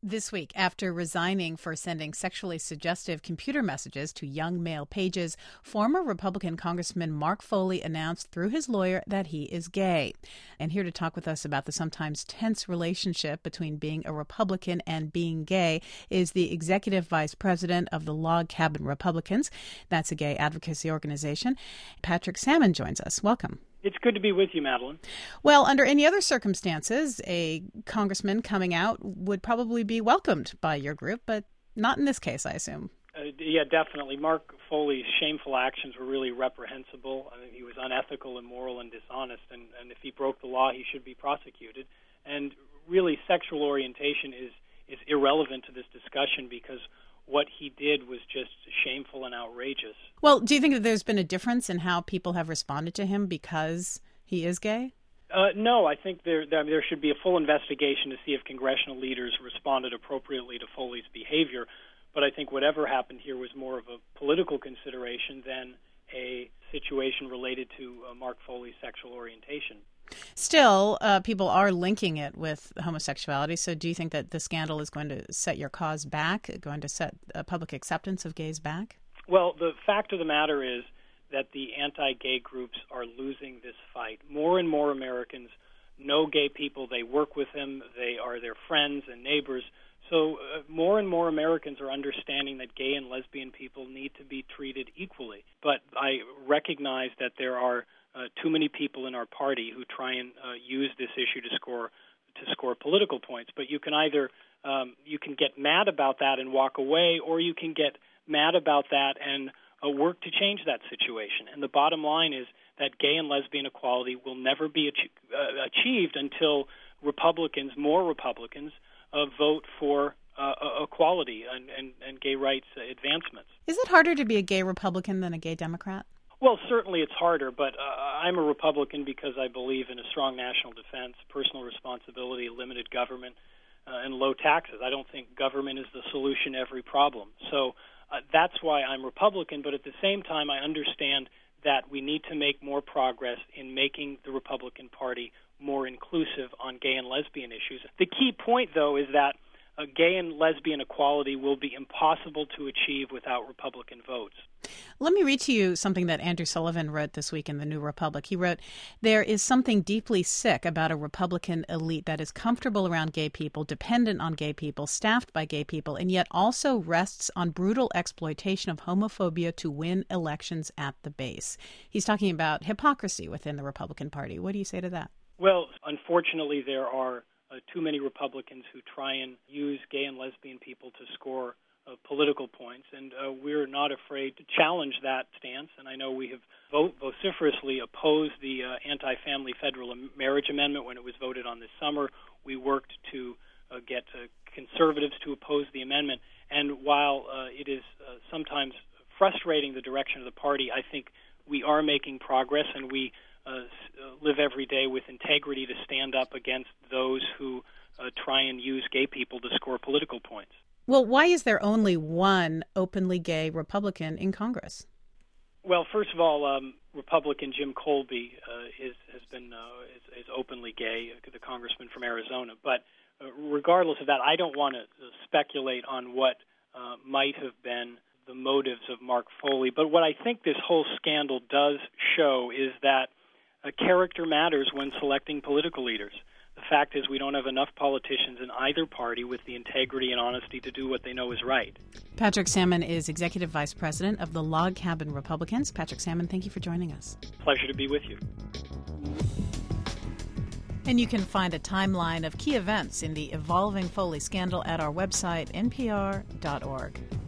This week, after resigning for sending sexually suggestive computer messages to young male pages, former Republican Congressman Mark Foley announced through his lawyer that he is gay. And here to talk with us about the sometimes tense relationship between being a Republican and being gay is the executive vice president of the Log Cabin Republicans. That's a gay advocacy organization. Patrick Salmon joins us. Welcome. It's good to be with you, Madeline. Well, under any other circumstances, a congressman coming out would probably be welcomed by your group, but not in this case, I assume. Yeah, definitely. Mark Foley's shameful actions were really reprehensible. I mean, he was unethical, immoral, and dishonest, and if he broke the law, he should be prosecuted. And really, sexual orientation is irrelevant to this discussion because what he did was just shameful and outrageous. Well, do you think that there's been a difference in how people have responded to him because he is gay? No, I think there should be a full investigation to see if congressional leaders responded appropriately to Foley's behavior. But I think whatever happened here was more of a political consideration than a situation related to Mark Foley's sexual orientation. Still, people are linking it with homosexuality. So do you think that the scandal is going to set your cause back, going to set public acceptance of gays back? Well, the fact of the matter is that the anti-gay groups are losing this fight. More and more Americans know gay people. They work with them. They are their friends and neighbors. So more and more Americans are understanding that gay and lesbian people need to be treated equally. But I recognize that there are too many people in our party who try and use this issue to score political points. But you can either you can get mad about that and walk away, or you can get mad about that and work to change that situation. And the bottom line is that gay and lesbian equality will never be achieved until more Republicans, vote for equality and gay rights advancements. Is it harder to be a gay Republican than a gay Democrat? Well, certainly it's harder, but I'm a Republican because I believe in a strong national defense, personal responsibility, limited government, and low taxes. I don't think government is the solution to every problem. So that's why I'm Republican, but at the same time I understand that we need to make more progress in making the Republican Party more inclusive on gay and lesbian issues. The key point, though, is that gay and lesbian equality will be impossible to achieve without Republican votes. Let me read to you something that Andrew Sullivan wrote this week in the New Republic. He wrote, "There is something deeply sick about a Republican elite that is comfortable around gay people, dependent on gay people, staffed by gay people, and yet also rests on brutal exploitation of homophobia to win elections at the base." He's talking about hypocrisy within the Republican Party. What do you say to that? Well, unfortunately, there are too many Republicans who try and use gay and lesbian people to score political points, and we're not afraid to challenge that stance. And I know we have vociferously opposed the anti-family federal marriage amendment when it was voted on this summer. We worked to get conservatives to oppose the amendment. And while it is sometimes frustrating the direction of the party, I think we are making progress, and we live every day with integrity to stand up against those who try and use gay people to score political points. Well, why is there only one openly gay Republican in Congress? Well, first of all, Republican Jim Colby is openly gay, the congressman from Arizona. But regardless of that, I don't want to speculate on what might have been the motives of Mark Foley. But what I think this whole scandal does show is that character matters when selecting political leaders. The fact is we don't have enough politicians in either party with the integrity and honesty to do what they know is right. Patrick Salmon is Executive Vice President of the Log Cabin Republicans. Patrick Salmon, thank you for joining us. Pleasure to be with you. And you can find a timeline of key events in the evolving Foley scandal at our website, npr.org.